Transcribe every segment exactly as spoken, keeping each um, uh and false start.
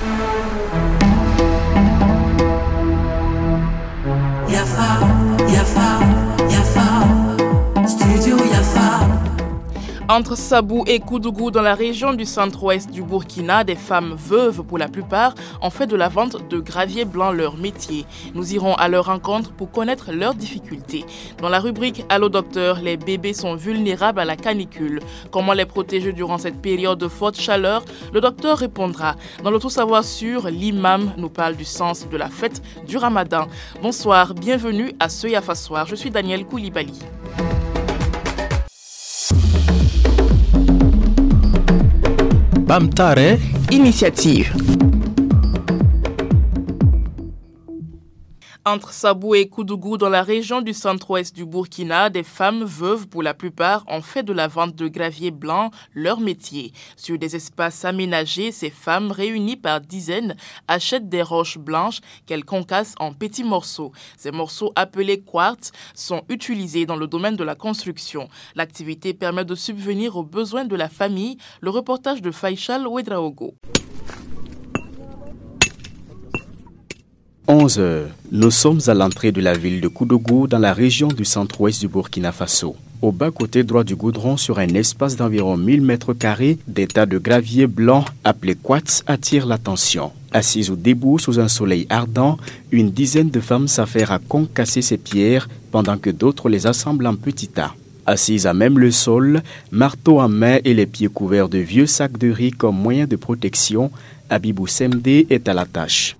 Yafa, Yafa, Yafa, Studio Yafa. Entre Sabou et Koudougou, dans la région du centre-ouest du Burkina, des femmes veuves, pour la plupart, ont fait de la vente de gravier blanc leur métier. Nous irons à leur rencontre pour connaître leurs difficultés. Dans la rubrique Allô docteur, les bébés sont vulnérables à la canicule. Comment les protéger durant cette période de forte chaleur? Le docteur répondra. Dans le Tout Savoir Sûr, l'imam nous parle du sens de la fête du Ramadan. Bonsoir, bienvenue à ce Yafa Soir. Je suis Daniel Koulibaly. Bamtare Initiative. Entre Sabou et Koudougou, dans la région du centre-ouest du Burkina, des femmes veuves, pour la plupart, ont fait de la vente de gravier blanc leur métier. Sur des espaces aménagés, ces femmes, réunies par dizaines, achètent des roches blanches qu'elles concassent en petits morceaux. Ces morceaux, appelés quartz, sont utilisés dans le domaine de la construction. L'activité permet de subvenir aux besoins de la famille. Le reportage de Faïchal Ouedraogo. onze heures. Nous sommes à l'entrée de la ville de Koudougou dans la région du centre-ouest du Burkina Faso. Au bas-côté droit du goudron, sur un espace d'environ mille mètres carrés, des tas de gravier blanc appelés quartz attirent l'attention. Assises ou debout sous un soleil ardent, une dizaine de femmes s'affairent à concasser ces pierres pendant que d'autres les assemblent en petits tas. Assises à même le sol, marteau en main et les pieds couverts de vieux sacs de riz comme moyen de protection, Abibou Semdé est à la tâche.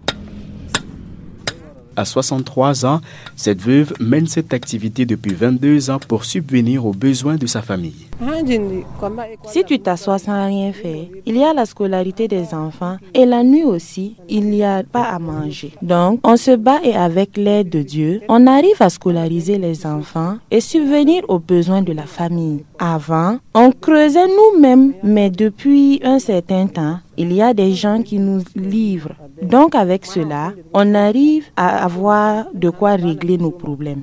À soixante-trois ans, cette veuve mène cette activité depuis vingt-deux ans pour subvenir aux besoins de sa famille. Si tu t'assois sans rien faire, il y a la scolarité des enfants et la nuit aussi, il n'y a pas à manger. Donc, on se bat et avec l'aide de Dieu, on arrive à scolariser les enfants et subvenir aux besoins de la famille. Avant, on creusait nous-mêmes, mais depuis un certain temps, il y a des gens qui nous livrent. Donc avec cela, on arrive à avoir de quoi régler nos problèmes.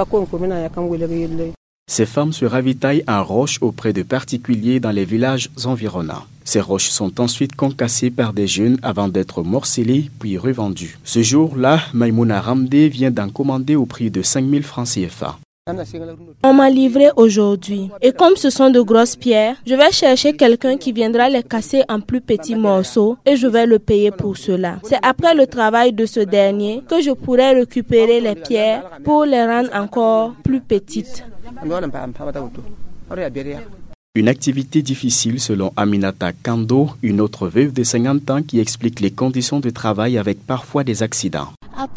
Ces femmes se ravitaillent en roches auprès de particuliers dans les villages environnants. Ces roches sont ensuite concassées par des jeunes avant d'être morcellées puis revendues. Ce jour-là, Maïmouna Ramdé vient d'en commander au prix de cinq mille francs C F A. On m'a livré aujourd'hui. Et comme ce sont de grosses pierres, je vais chercher quelqu'un qui viendra les casser en plus petits morceaux et je vais le payer pour cela. C'est après le travail de ce dernier que je pourrai récupérer les pierres pour les rendre encore plus petites. Une activité difficile selon Aminata Kando, une autre veuve de cinquante ans qui explique les conditions de travail avec parfois des accidents.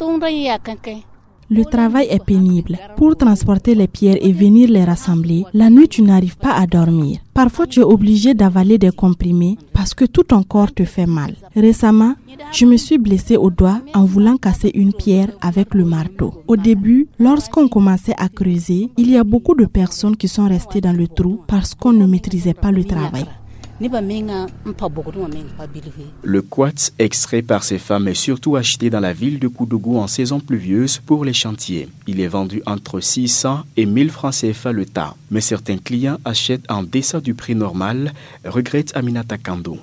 Le travail est pénible. Pour transporter les pierres et venir les rassembler, la nuit tu n'arrives pas à dormir. Parfois tu es obligé d'avaler des comprimés parce que tout ton corps te fait mal. Récemment, je me suis blessée au doigt en voulant casser une pierre avec le marteau. Au début, lorsqu'on commençait à creuser, il y a beaucoup de personnes qui sont restées dans le trou parce qu'on ne maîtrisait pas le travail. Le quartz extrait par ces femmes est surtout acheté dans la ville de Koudougou en saison pluvieuse pour les chantiers. Il est vendu entre six cents et mille francs C F A le tas. Mais certains clients achètent en deçà du prix normal, regrette Aminata Kando.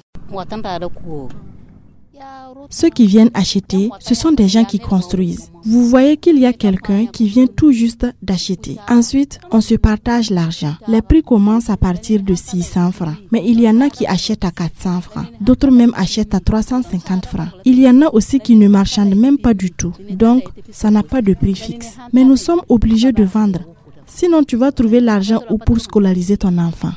Ceux qui viennent acheter, ce sont des gens qui construisent. Vous voyez qu'il y a quelqu'un qui vient tout juste d'acheter. Ensuite, on se partage l'argent. Les prix commencent à partir de six cents francs. Mais il y en a qui achètent à quatre cents francs. D'autres même achètent à trois cent cinquante francs. Il y en a aussi qui ne marchandent même pas du tout. Donc, ça n'a pas de prix fixe. Mais nous sommes obligés de vendre. Sinon, tu vas trouver l'argent où pour scolariser ton enfant.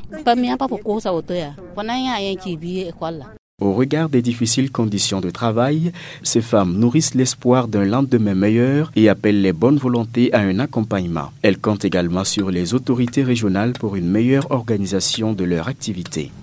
Au regard des difficiles conditions de travail, ces femmes nourrissent l'espoir d'un lendemain meilleur et appellent les bonnes volontés à un accompagnement. Elles comptent également sur les autorités régionales pour une meilleure organisation de leur activité.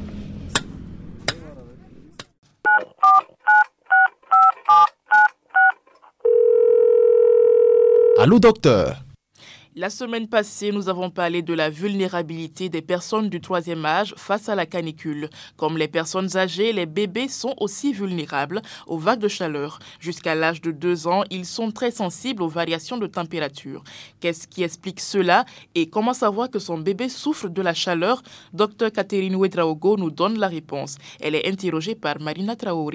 Allô docteur. La semaine passée, nous avons parlé de la vulnérabilité des personnes du troisième âge face à la canicule. Comme les personnes âgées, les bébés sont aussi vulnérables aux vagues de chaleur. Jusqu'à l'âge de deux ans, ils sont très sensibles aux variations de température. Qu'est-ce qui explique cela et comment savoir que son bébé souffre de la chaleur? Docteur Catherine Ouedraogo nous donne la réponse. Elle est interrogée par Marina Traoré.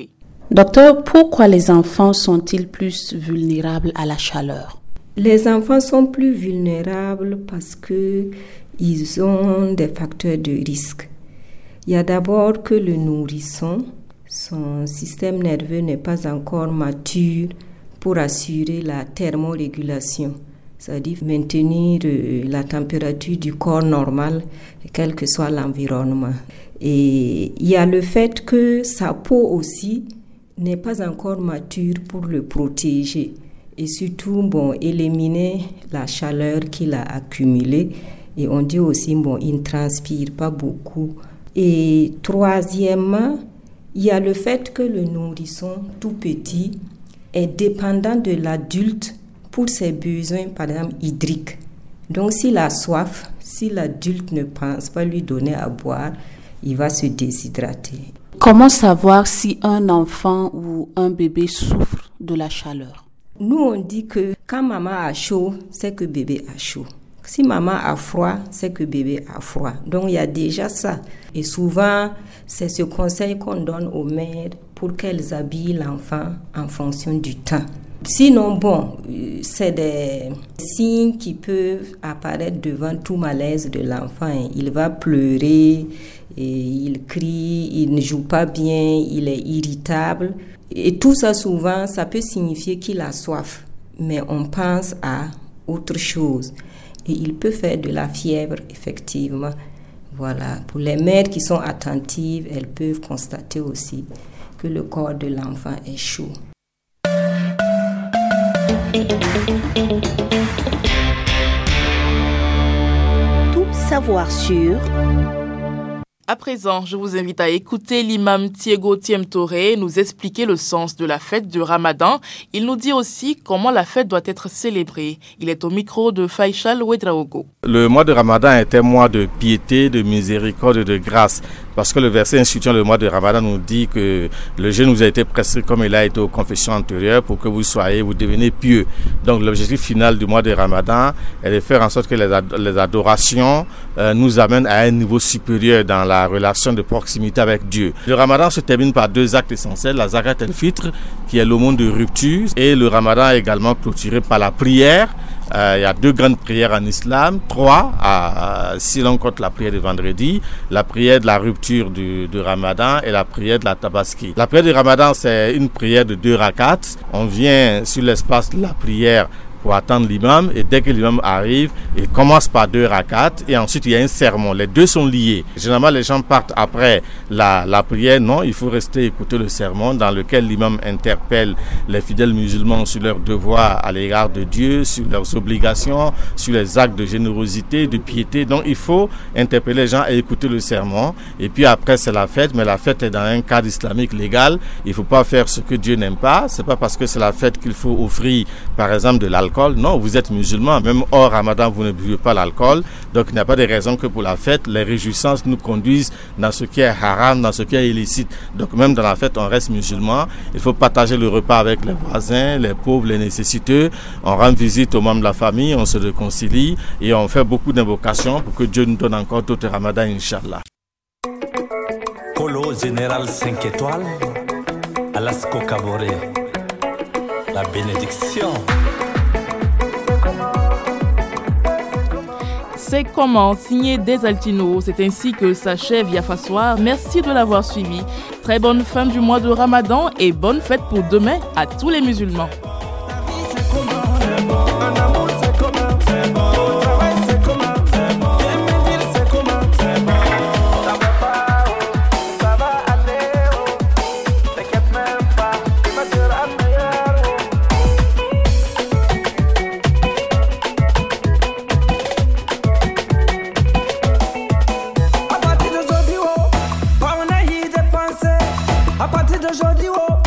Docteur, pourquoi les enfants sont-ils plus vulnérables à la chaleur? Les enfants sont plus vulnérables parce qu'ils ont des facteurs de risque. Il y a d'abord que le nourrisson, son système nerveux n'est pas encore mature pour assurer la thermorégulation, c'est-à-dire maintenir la température du corps normal, quel que soit l'environnement. Et il y a le fait que sa peau aussi n'est pas encore mature pour le protéger et surtout bon, éliminer la chaleur qu'il a accumulée. Et on dit aussi bon, il ne transpire pas beaucoup. Et troisièmement, il y a le fait que le nourrisson tout petit est dépendant de l'adulte pour ses besoins, par exemple, hydriques. Donc s'il a soif, si l'adulte ne pense pas lui donner à boire, il va se déshydrater. Comment savoir si un enfant ou un bébé souffre de la chaleur? Nous, on dit que quand maman a chaud, c'est que bébé a chaud. Si maman a froid, c'est que bébé a froid. Donc, il y a déjà ça. Et souvent, c'est ce conseil qu'on donne aux mères pour qu'elles habillent l'enfant en fonction du temps. Sinon, bon, c'est des signes qui peuvent apparaître devant tout malaise de l'enfant. Il va pleurer, et il crie, il ne joue pas bien, il est irritable. Et tout ça, souvent, ça peut signifier qu'il a soif. Mais on pense à autre chose. Et il peut faire de la fièvre, effectivement. Voilà. Pour les mères qui sont attentives, elles peuvent constater aussi que le corps de l'enfant est chaud. Tout savoir sur... À présent, je vous invite à écouter l'imam Thiego Tiemtoré nous expliquer le sens de la fête du Ramadan. Il nous dit aussi comment la fête doit être célébrée. Il est au micro de Faïchal Ouedraogo. Le mois de Ramadan est un mois de piété, de miséricorde et de grâce. Parce que le verset instituant le mois de Ramadan nous dit que le jeûne vous a été prescrit comme il a été aux confessions antérieures pour que vous soyez, vous devenez pieux. Donc l'objectif final du mois de Ramadan est de faire en sorte que les, ad- les adorations euh, nous amènent à un niveau supérieur dans la relation de proximité avec Dieu. Le Ramadan se termine par deux actes essentiels, la Zakat el-Fitr qui est l'aumône de rupture et le Ramadan est également clôturé par la prière. Euh, il y a deux grandes prières en islam, trois à, à, si l'on compte la prière de vendredi, la prière de la rupture du, du Ramadan et la prière de la Tabaski. La prière du Ramadan, c'est une prière de deux rakats. On vient sur l'espace de la prière pour attendre l'imam et dès que l'imam arrive, il commence par deux rakats et ensuite il y a un sermon. Les deux sont liés. Généralement, les gens partent après la, la prière. Non, il faut rester écouter le sermon dans lequel l'imam interpelle les fidèles musulmans sur leurs devoirs à l'égard de Dieu, sur leurs obligations, sur les actes de générosité, de piété. Donc, il faut interpeller les gens et écouter le sermon. Et puis après, c'est la fête, mais la fête est dans un cadre islamique légal. Il ne faut pas faire ce que Dieu n'aime pas. C'est pas parce que c'est la fête qu'il faut offrir, par exemple, de l'alcool. Non, vous êtes musulman, même hors Ramadan, vous ne buvez pas l'alcool. Donc, il n'y a pas de raison que pour la fête, les réjouissances nous conduisent dans ce qui est haram, dans ce qui est illicite. Donc, même dans la fête, on reste musulman. Il faut partager le repas avec les voisins, les pauvres, les nécessiteux. On rend visite aux membres de la famille, on se réconcilie et on fait beaucoup d'invocations pour que Dieu nous donne encore tout le Ramadan, Inch'Allah. Colo Général cinq étoiles, Alasco Cavoré, la bénédiction. C'est comment signer des Altinos. C'est ainsi que s'achève Yafa Soir. Merci de l'avoir suivi. Très bonne fin du mois de Ramadan et bonne fête pour demain à tous les musulmans. À partir d'aujourd'hui, oh,